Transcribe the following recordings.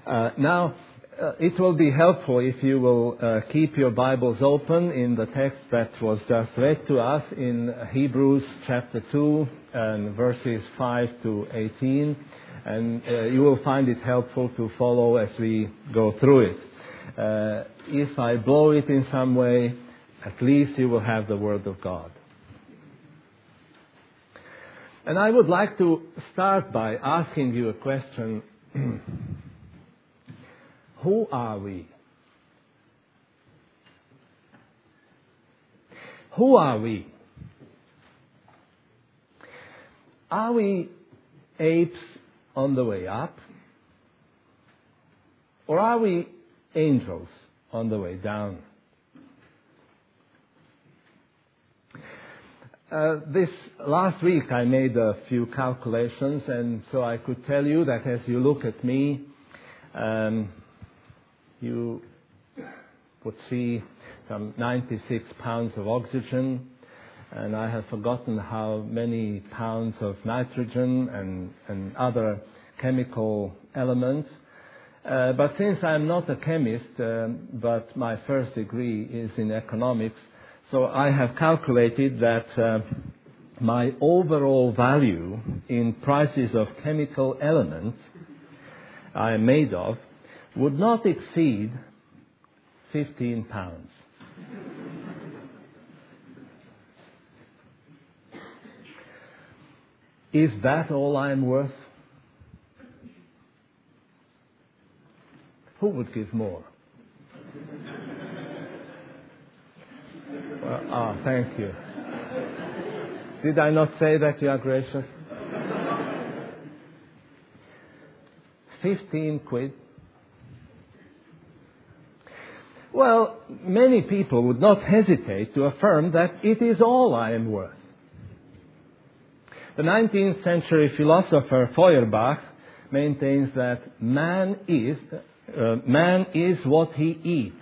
It will be helpful if you will keep your Bibles open in the text that was just read to us in Hebrews chapter 2 and verses 5 to 18. And you will find it helpful to follow as we go through it. If I blow it in some way, at least you will have the Word of God. And I would like to start by asking you a question. Who are we? Who are we? Are we apes on the way up? Or are we angels on the way down? This last week I made a few calculations, and so I could tell you that as you look at me, you would see some 96 pounds of oxygen, and I have forgotten how many pounds of nitrogen and other chemical elements. But since I'm not a chemist, but my first degree is in economics, so I have calculated that my overall value in prices of chemical elements I am made of would not exceed 15 pounds. Is that all I'm worth? Who would give more? Well, thank you. Did I not say that you are gracious? 15 quid. Well, many people would not hesitate to affirm that it is all I am worth. The 19th century philosopher Feuerbach maintains that man is what he eats.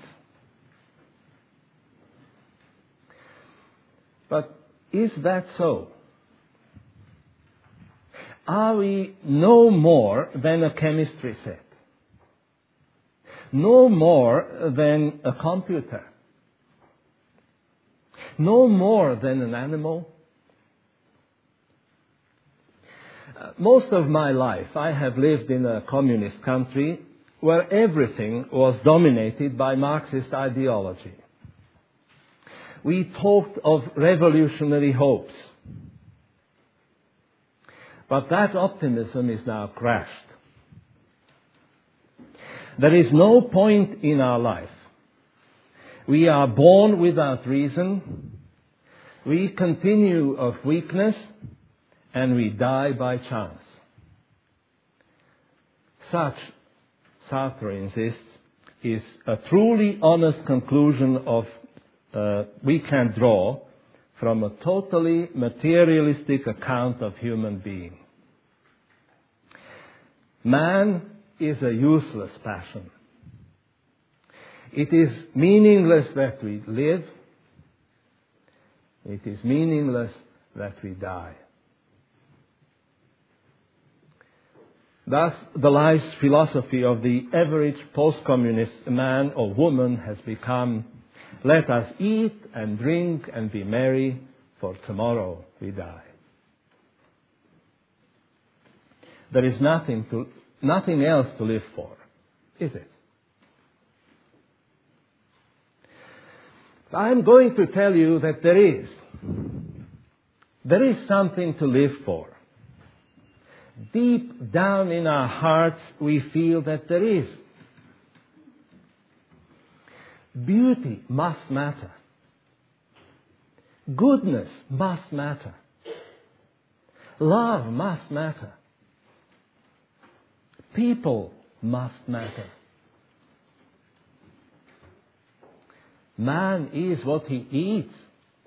But is that so? Are we no more than a chemistry set? No more than a computer? No more than an animal? Most of my life I have lived in a communist country where everything was dominated by Marxist ideology. We talked of revolutionary hopes. But that optimism is now crashed. There is no point in our life. We are born without reason. We continue of weakness, and we die by chance. Such, Sartre insists, is a truly honest conclusion we can draw from a totally materialistic account of human being. Man is a useless passion. It is meaningless that we live. It is meaningless that we die. Thus, the life philosophy of the average post-communist man or woman has become, let us eat and drink and be merry, for tomorrow we die. There is nothing else to live for, is it? I'm going to tell you that there is. There is something to live for. Deep down in our hearts, we feel that there is. Beauty must matter. Goodness must matter. Love must matter. People must matter. Man is what he eats.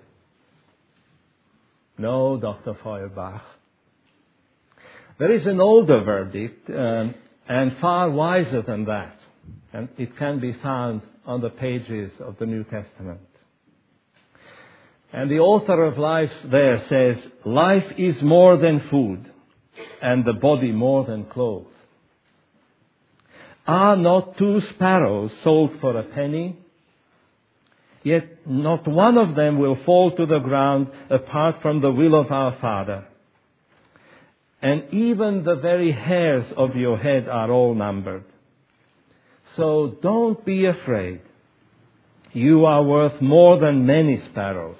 No, Dr. Feuerbach. There is an older verdict, and far wiser than that. And it can be found on the pages of the New Testament. And the author of Life there says, life is more than food, and the body more than clothes. Are not 2 sparrows sold for a penny? Yet not one of them will fall to the ground apart from the will of our Father. And even the very hairs of your head are all numbered. So don't be afraid. You are worth more than many sparrows.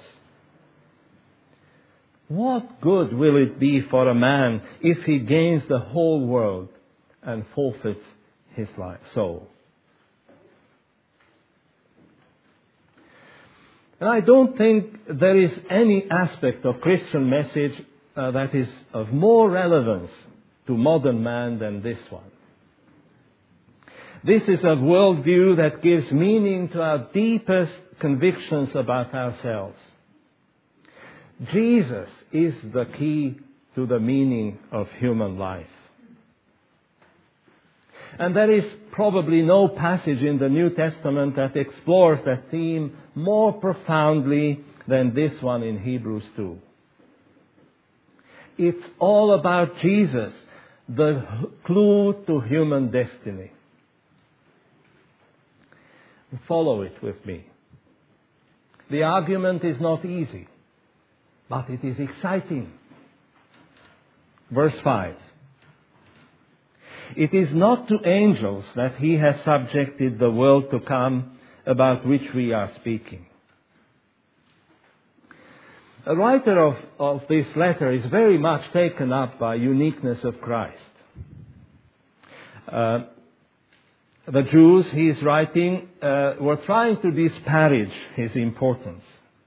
What good will it be for a man if he gains the whole world and forfeits his soul? And I don't think there is any aspect of Christian message that is of more relevance to modern man than this one. This is a worldview that gives meaning to our deepest convictions about ourselves. Jesus is the key to the meaning of human life. And there is probably no passage in the New Testament that explores that theme more profoundly than this one in Hebrews 2. It's all about Jesus, the clue to human destiny. Follow it with me. The argument is not easy, but it is exciting. Verse 5. It is not to angels that he has subjected the world to come about which we are speaking. The writer of this letter is very much taken up by uniqueness of Christ. The Jews he is writing were trying to disparage his importance.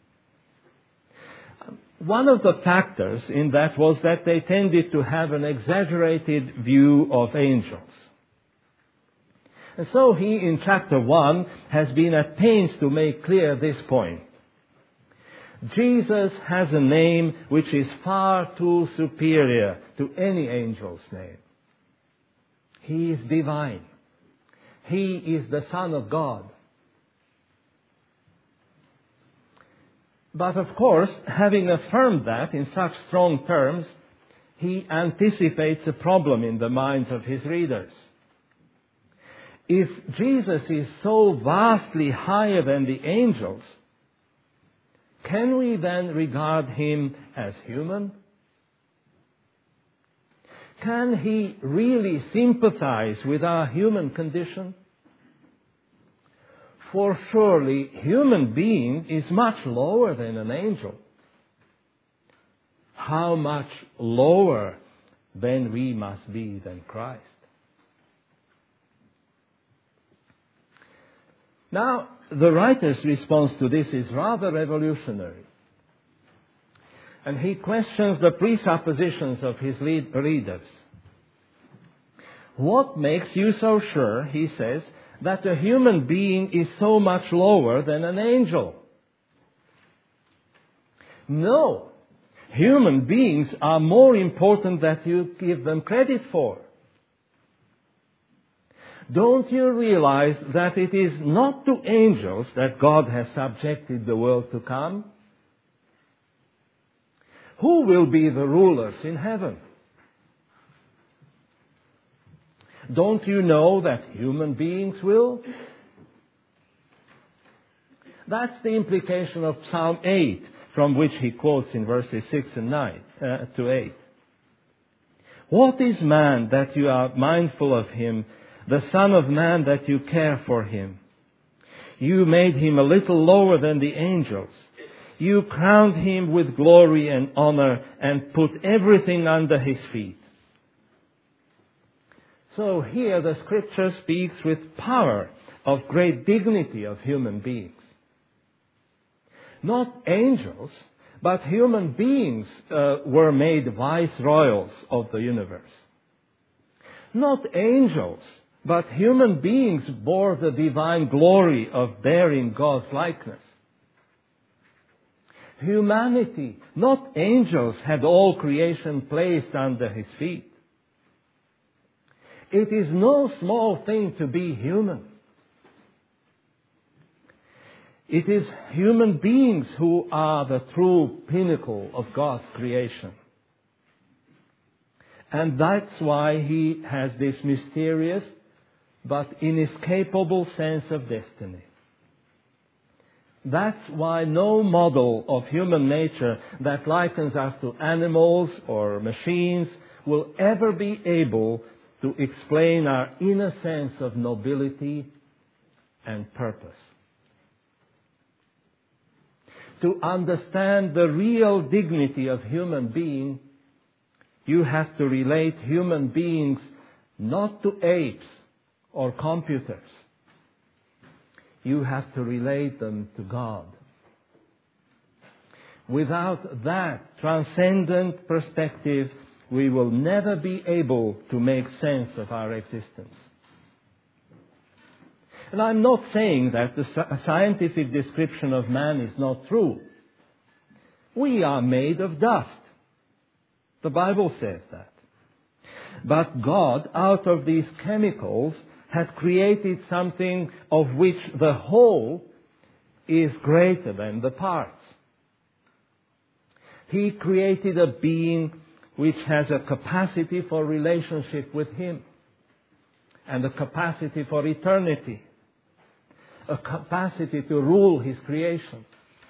One of the factors in that was that they tended to have an exaggerated view of angels. And so he, in chapter 1, has been at pains to make clear this point. Jesus has a name which is far too superior to any angel's name. He is divine. He is the Son of God. But of course, having affirmed that in such strong terms, he anticipates a problem in the minds of his readers. If Jesus is so vastly higher than the angels, can we then regard him as human? Can he really sympathize with our human condition? For surely human being is much lower than an angel. How much lower then we must be than Christ? Now, the writer's response to this is rather revolutionary. And he questions the presuppositions of his readers. What makes you so sure, he says, that a human being is so much lower than an angel? No. Human beings are more important than you give them credit for. Don't you realize that it is not to angels that God has subjected the world to come? Who will be the rulers in heaven? Don't you know that human beings will? That's the implication of Psalm 8, from which he quotes in verses 6 and 9 to 8. What is man that you are mindful of him, the Son of Man that you care for him? You made him a little lower than the angels. You crowned him with glory and honor and put everything under his feet. So here the Scripture speaks with power of great dignity of human beings. Not angels, but human beings were made viceroyals of the universe. Not angels, but human beings bore the divine glory of bearing God's likeness. Humanity, not angels, had all creation placed under his feet. It is no small thing to be human. It is human beings who are the true pinnacle of God's creation. And that's why he has this mysterious, but inescapable sense of destiny. That's why no model of human nature that likens us to animals or machines will ever be able to explain our inner sense of nobility and purpose. To understand the real dignity of human being, you have to relate human beings not to apes or computers. You have to relate them to God. Without that transcendent perspective, we will never be able to make sense of our existence. And I'm not saying that the scientific description of man is not true. We are made of dust. The Bible says that. But God, out of these chemicals, has created something of which the whole is greater than the parts. He created a being which has a capacity for relationship with Him, and a capacity for eternity, a capacity to rule His creation.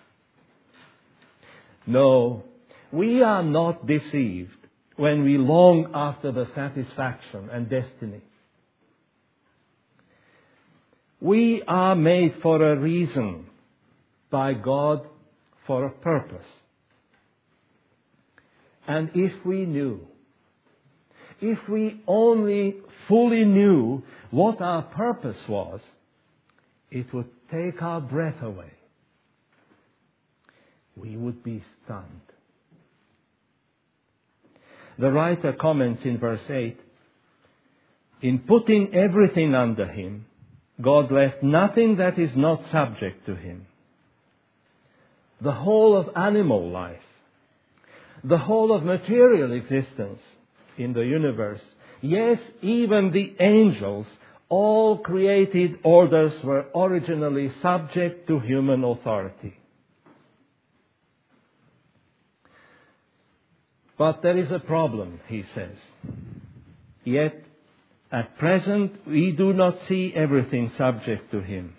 No, we are not deceived when we long after the satisfaction and destiny. We are made for a reason, by God for a purpose. And if we only fully knew what our purpose was, it would take our breath away. We would be stunned. The writer comments in verse 8, "In putting everything under Him, God left nothing that is not subject to Him." The whole of animal life, the whole of material existence in the universe, yes, even the angels, all created orders were originally subject to human authority. But there is a problem, he says. Yet, at present, we do not see everything subject to Him.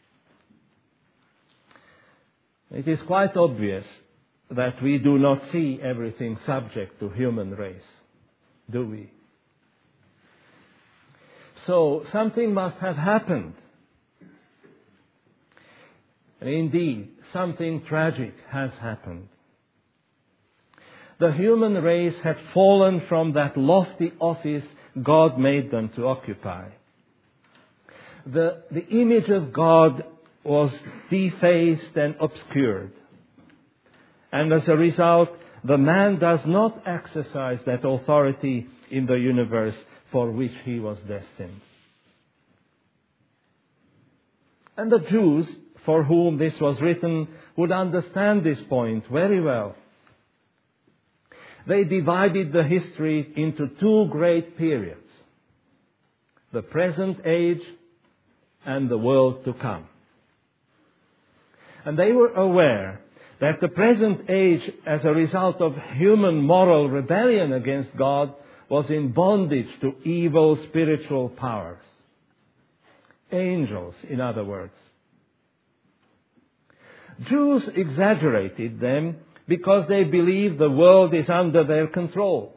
It is quite obvious that we do not see everything subject to human race, do we? So, something must have happened. Indeed, something tragic has happened. The human race had fallen from that lofty office God made them to occupy. The image of God was defaced and obscured. And as a result, the man does not exercise that authority in the universe for which he was destined. And the Jews, for whom this was written, would understand this point very well. They divided the history into two great periods: the present age and the world to come. And they were aware that the present age, as a result of human moral rebellion against God, was in bondage to evil spiritual powers. Angels, in other words. Jews exaggerated them because they believed the world is under their control.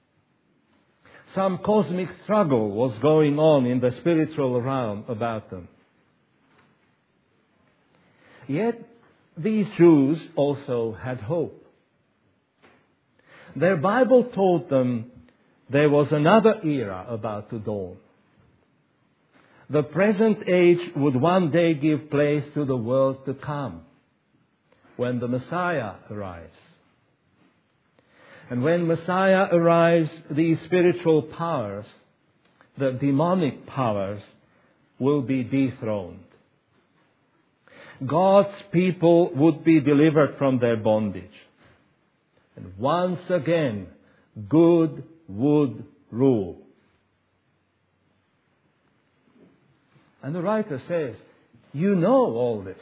Some cosmic struggle was going on in the spiritual realm about them. Yet, these Jews also had hope. Their Bible told them there was another era about to dawn. The present age would one day give place to the world to come, when the Messiah arrives. And when Messiah arrives, these spiritual powers, the demonic powers, will be dethroned. God's people would be delivered from their bondage. And once again, good would rule. And the writer says, you know all this.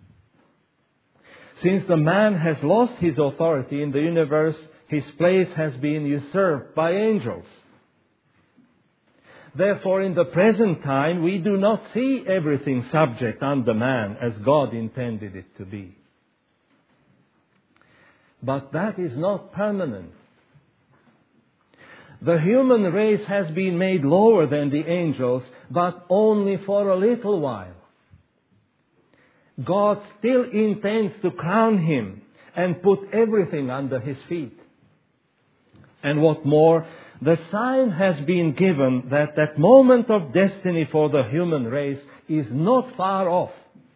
Since the man has lost his authority in the universe, his place has been usurped by angels. Therefore, in the present time, we do not see everything subject under man as God intended it to be. But that is not permanent. The human race has been made lower than the angels, but only for a little while. God still intends to crown him and put everything under his feet. And what more, the sign has been given that that moment of destiny for the human race is not far off.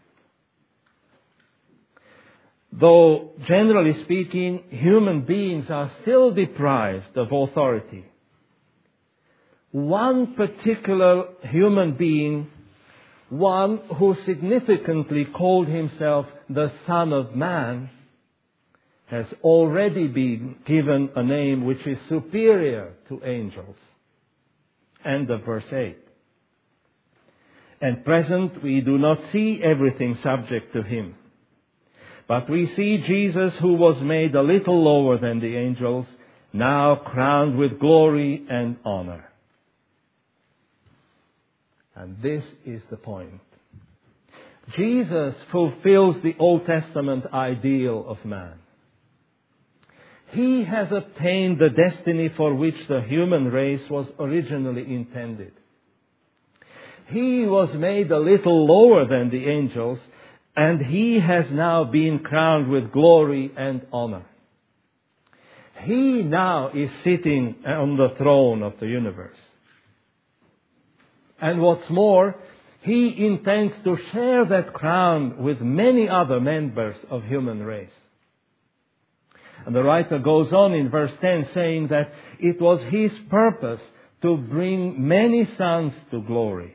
Though, generally speaking, human beings are still deprived of authority, one particular human being, one who significantly called himself the Son of Man, has already been given a name which is superior to angels. End of verse 8. At present, we do not see everything subject to him. But we see Jesus, who was made a little lower than the angels, now crowned with glory and honor. And this is the point. Jesus fulfills the Old Testament ideal of man. He has obtained the destiny for which the human race was originally intended. He was made a little lower than the angels, and he has now been crowned with glory and honor. He now is sitting on the throne of the universe. And what's more, he intends to share that crown with many other members of human race. And the writer goes on in verse 10 saying that it was his purpose to bring many sons to glory.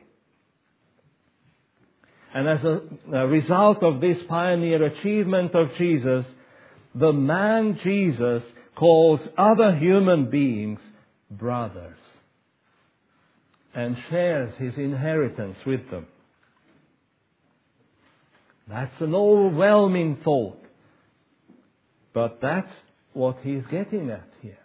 And as a result of this pioneer achievement of Jesus, the man Jesus calls other human beings brothers and shares his inheritance with them. That's an overwhelming thought. But that's what he's getting at here.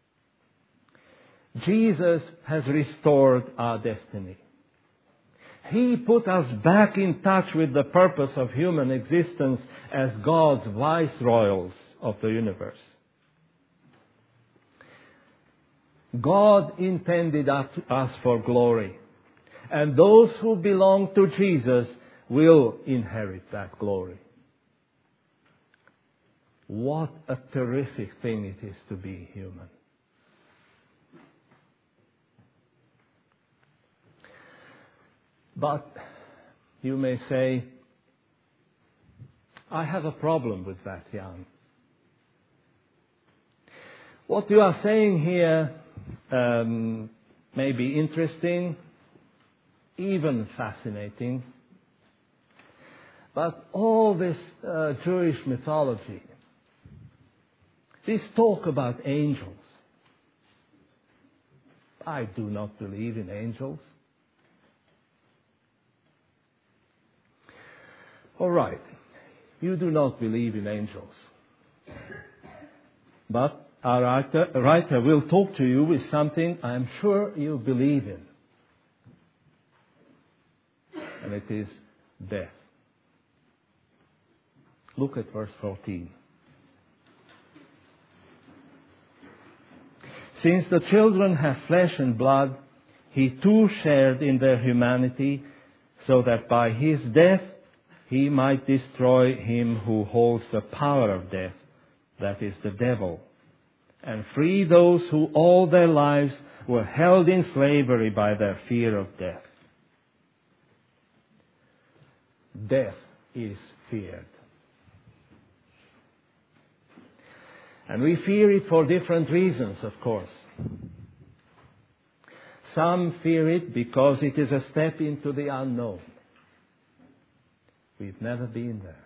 Jesus has restored our destiny. He put us back in touch with the purpose of human existence as God's viceroyals of the universe. God intended us for glory, and those who belong to Jesus will inherit that glory. What a terrific thing it is to be human. But you may say, I have a problem with that, Jan. What you are saying here may be interesting, even fascinating, but all this Jewish mythology, this talk about angels, I do not believe in angels. All right, you do not believe in angels. But our writer will talk to you with something I am sure you believe in. And it is death. Look at verse 14. Since the children have flesh and blood, he too shared in their humanity, so that by his death he might destroy him who holds the power of death, that is the devil, and free those who all their lives were held in slavery by their fear of death. Death is feared. And we fear it for different reasons, of course. Some fear it because it is a step into the unknown. We've never been there.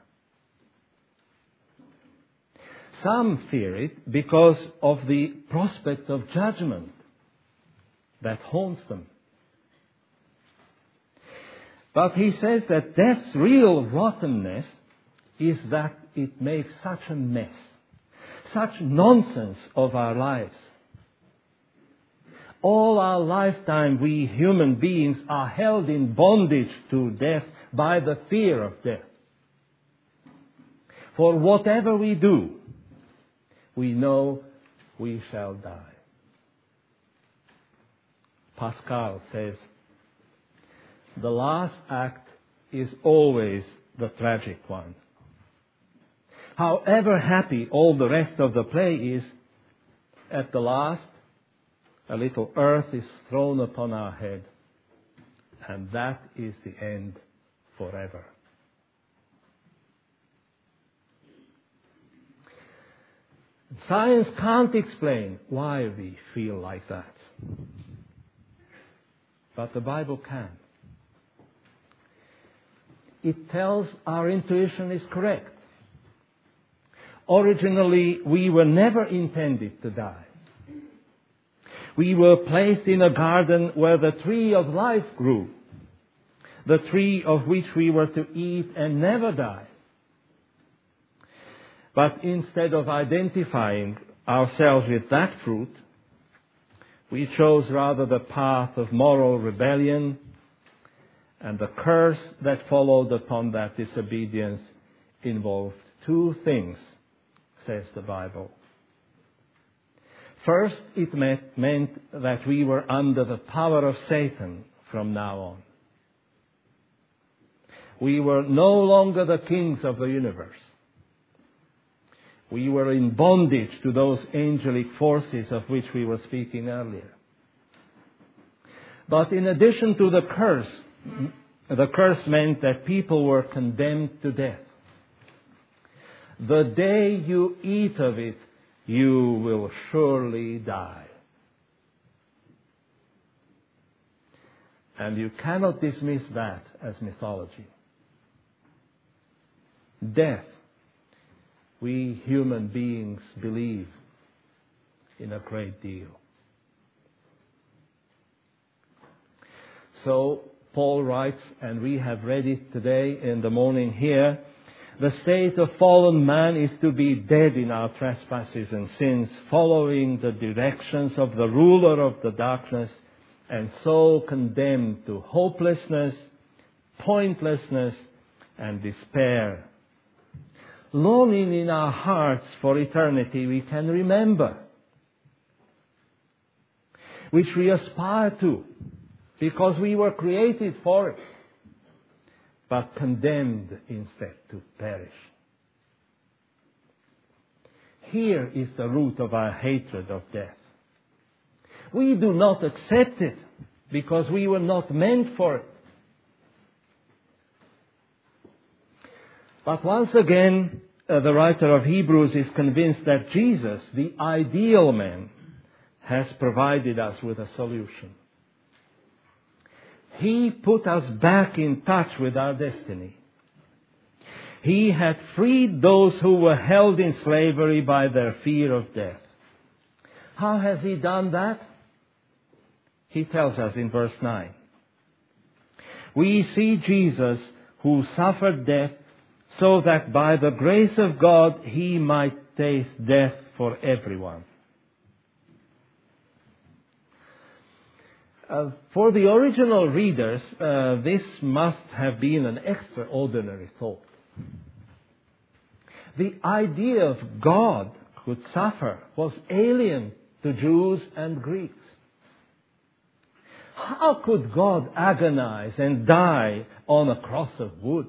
Some fear it because of the prospect of judgment that haunts them. But he says that death's real rottenness is that it makes such a mess, such nonsense of our lives. All our lifetime, we human beings are held in bondage to death by the fear of death. For whatever we do, we know we shall die. Pascal says, the last act is always the tragic one. However happy all the rest of the play is, at the last, a little earth is thrown upon our head, and that is the end forever. Science can't explain why we feel like that. But the Bible can. It tells our intuition is correct. Originally, we were never intended to die. We were placed in a garden where the tree of life grew, the tree of which we were to eat and never die. But instead of identifying ourselves with that fruit, we chose rather the path of moral rebellion, and the curse that followed upon that disobedience involved two things, says the Bible. First, it meant that we were under the power of Satan from now on. We were no longer the kings of the universe. We were in bondage to those angelic forces of which we were speaking earlier. But in addition to the curse meant that people were condemned to death. The day you eat of it, you will surely die. And you cannot dismiss that as mythology. Death, we human beings believe in a great deal. So Paul writes, and we have read it today in the morning here, the state of fallen man is to be dead in our trespasses and sins, following the directions of the ruler of the darkness, and so condemned to hopelessness, pointlessness, and despair. Longing in our hearts for eternity we can remember, which we aspire to, because we were created for it, but condemned instead to perish. Here is the root of our hatred of death. We do not accept it because we were not meant for it. But once again, the writer of Hebrews is convinced that Jesus, the ideal man, has provided us with a solution. He put us back in touch with our destiny. He had freed those who were held in slavery by their fear of death. How has He done that? He tells us in verse 9. We see Jesus who suffered death so that by the grace of God He might taste death for everyone. For the original readers, this must have been an extraordinary thought. The idea of God could suffer was alien to Jews and Greeks. How could God agonize and die on a cross of wood?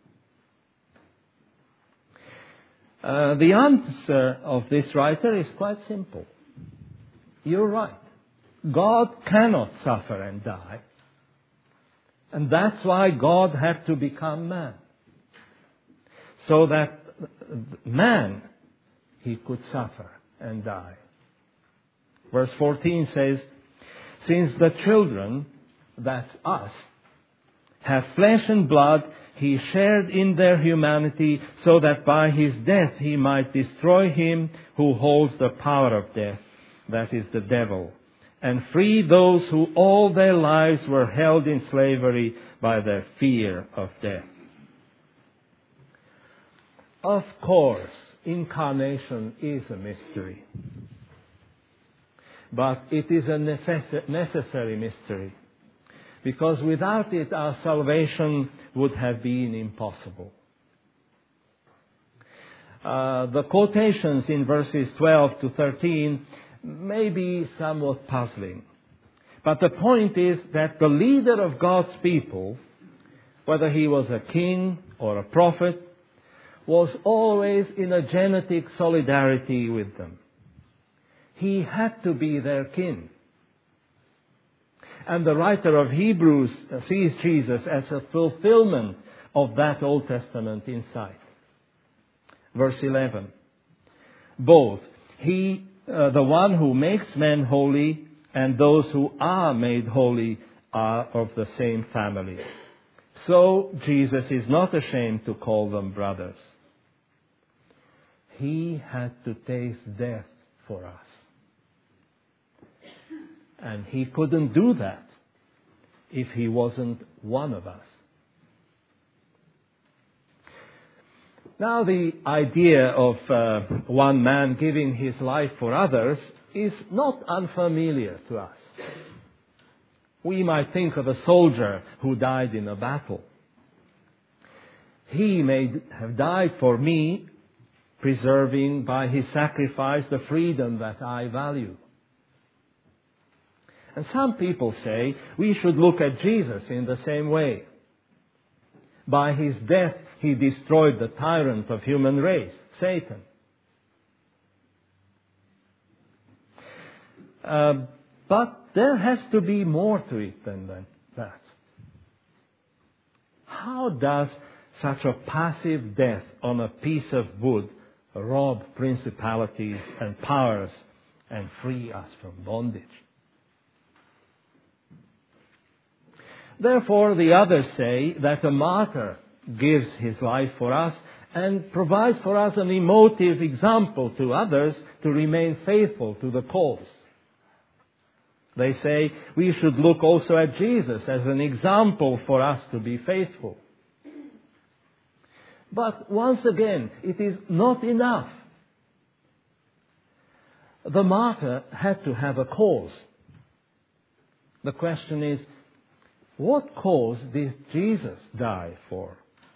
The answer of this writer is quite simple. You're right. God cannot suffer and die. And that's why God had to become man. So that man, He could suffer and die. Verse 14 says, since the children, that's us, have flesh and blood, He shared in their humanity so that by His death He might destroy him who holds the power of death, that is the devil, and free those who all their lives were held in slavery by their fear of death. Of course, incarnation is a mystery. but it is a necessary mystery, because without it our salvation would have been impossible. The quotations in verses 12 to 13 may be somewhat puzzling, but the point is that the leader of God's people, whether he was a king or a prophet, was always in a genetic solidarity with them. He had to be their kin. And the writer of Hebrews sees Jesus as a fulfillment of that Old Testament insight. Verse 11. Both he, the one who makes men holy, and those who are made holy are of the same family. So Jesus is not ashamed to call them brothers. He had to taste death for us. And he couldn't do that if he wasn't one of us. Now, the idea of one man giving his life for others is not unfamiliar to us. We might think of a soldier who died in a battle. He may have died for me, preserving by his sacrifice the freedom that I value. And some people say we should look at Jesus in the same way. By his death, he destroyed the tyrant of human race, Satan. But there has to be more to it than that. How does such a passive death on a piece of wood rob principalities and powers and free us from bondage? Therefore, the others say that a martyr gives his life for us and provides for us an emotive example to others to remain faithful to the cause. They say we should look also at Jesus as an example for us to be faithful. But once again, it is not enough. The martyr had to have a cause. The question is, what cause did Jesus die for?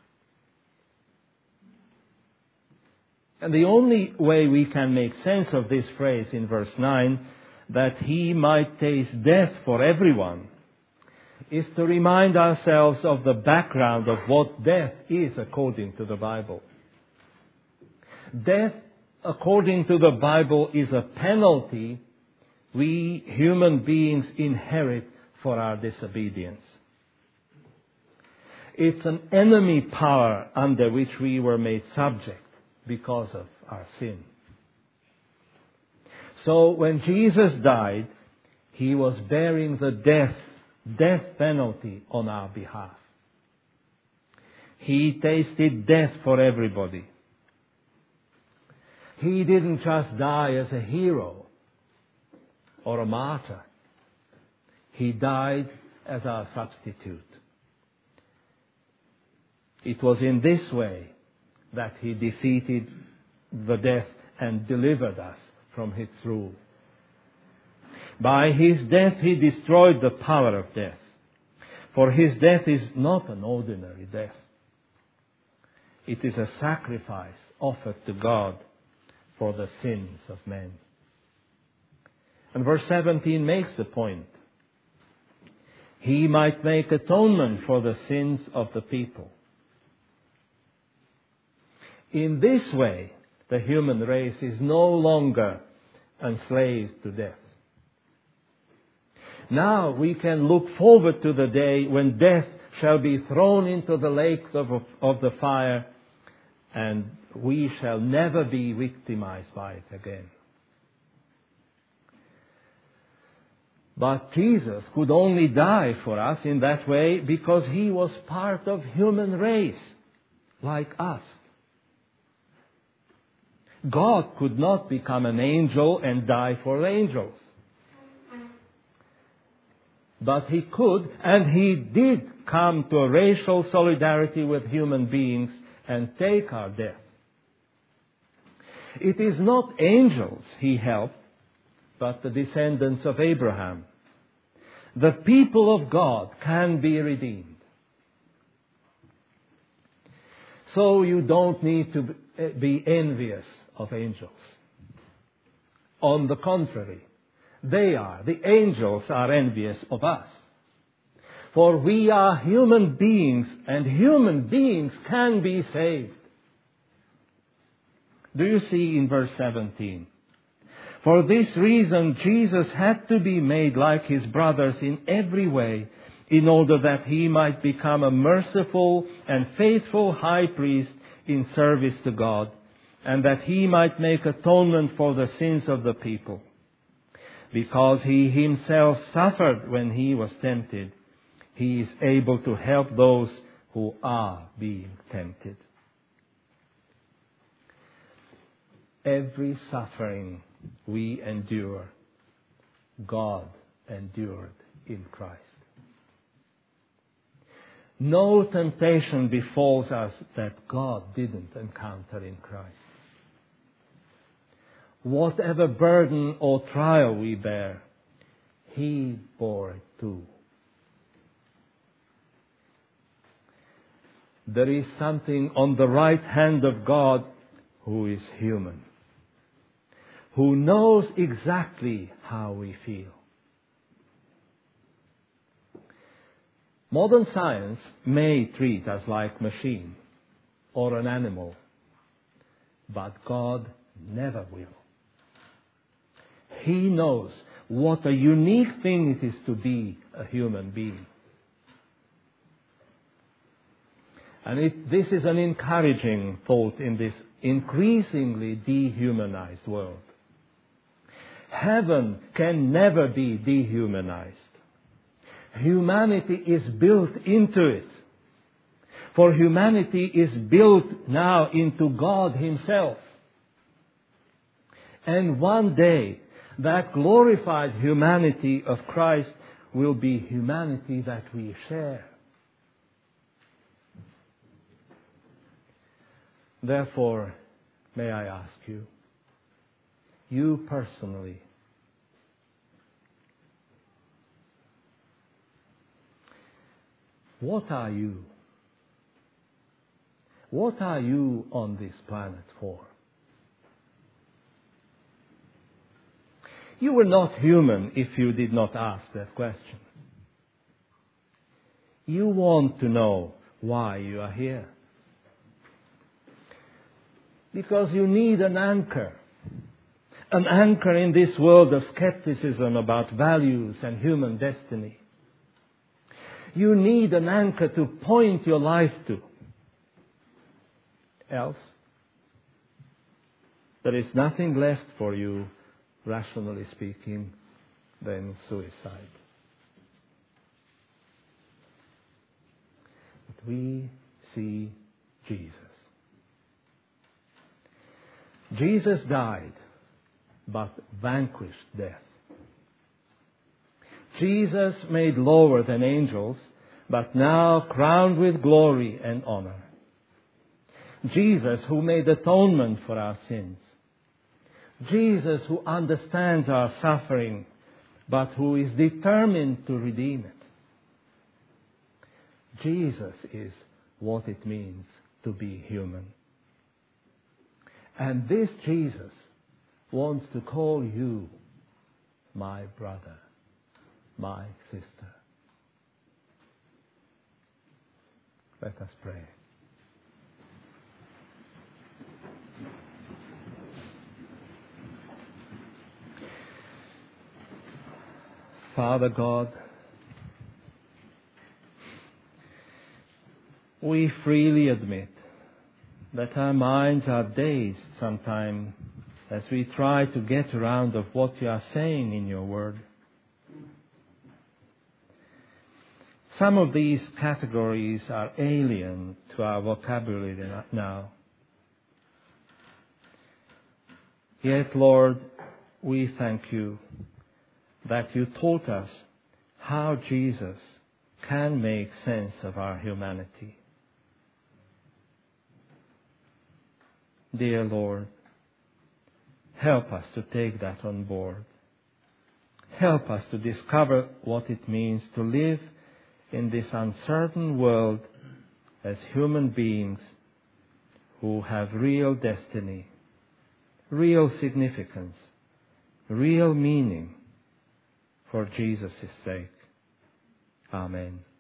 And the only way we can make sense of this phrase in verse 9, that he might taste death for everyone, is to remind ourselves of the background of what death is according to the Bible. Death, according to the Bible, is a penalty we human beings inherit for our disobedience. It's an enemy power under which we were made subject because of our sin. So when Jesus died, he was bearing the death penalty on our behalf. He tasted death for everybody. He didn't just die as a hero or a martyr. He died as our substitute. It was in this way that he defeated the death and delivered us from its rule. By his death he destroyed the power of death. For his death is not an ordinary death. It is a sacrifice offered to God for the sins of men. And verse 17 makes the point. He might make atonement for the sins of the people. In this way, the human race is no longer enslaved to death. Now we can look forward to the day when death shall be thrown into the lake of the fire, and we shall never be victimized by it again. But Jesus could only die for us in that way because he was part of human race, like us. God could not become an angel and die for angels. But he could, and he did come to a racial solidarity with human beings and take our death. It is not angels he helped, but the descendants of Abraham. The people of God can be redeemed. So you don't need to be envious of angels. On the contrary, the angels are envious of us. For we are human beings, and human beings can be saved. Do you see in verse 17? For this reason, Jesus had to be made like his brothers in every way, in order that he might become a merciful and faithful high priest in service to God, and that he might make atonement for the sins of the people. Because he himself suffered when he was tempted, he is able to help those who are being tempted. Every suffering we endure, God endured in Christ. No temptation befalls us that God didn't encounter in Christ. Whatever burden or trial we bear, he bore it too. There is something on the right hand of God who is human, who knows exactly how we feel. Modern science may treat us like a machine or an animal, but God never will. He knows what a unique thing it is to be a human being. And this is an encouraging thought in this increasingly dehumanized world. Heaven can never be dehumanized. Humanity is built into it. For humanity is built now into God Himself. And one day, that glorified humanity of Christ will be humanity that we share. Therefore, may I ask you, you personally, what are you? What are you on this planet for? You were not human if you did not ask that question. You want to know why you are here. Because you need an anchor. An anchor in this world of skepticism about values and human destiny. You need an anchor to point your life to. Else, there is nothing left for you, rationally speaking, than suicide. But we see Jesus. Jesus died, but vanquished death. Jesus made lower than angels, but now crowned with glory and honor. Jesus who made atonement for our sins. Jesus who understands our suffering, but who is determined to redeem it. Jesus is what it means to be human. And this Jesus wants to call you my brother, my sister. Let us pray. Father God, we freely admit that our minds are dazed sometimes as we try to get around of what you are saying in your word. Some of these categories are alien to our vocabulary now. Yet, Lord, we thank you that you taught us how Jesus can make sense of our humanity. Dear Lord, help us to take that on board help us to discover what it means to live in this uncertain world as human beings who have real destiny, real significance, real meaning for Jesus' sake. Amen.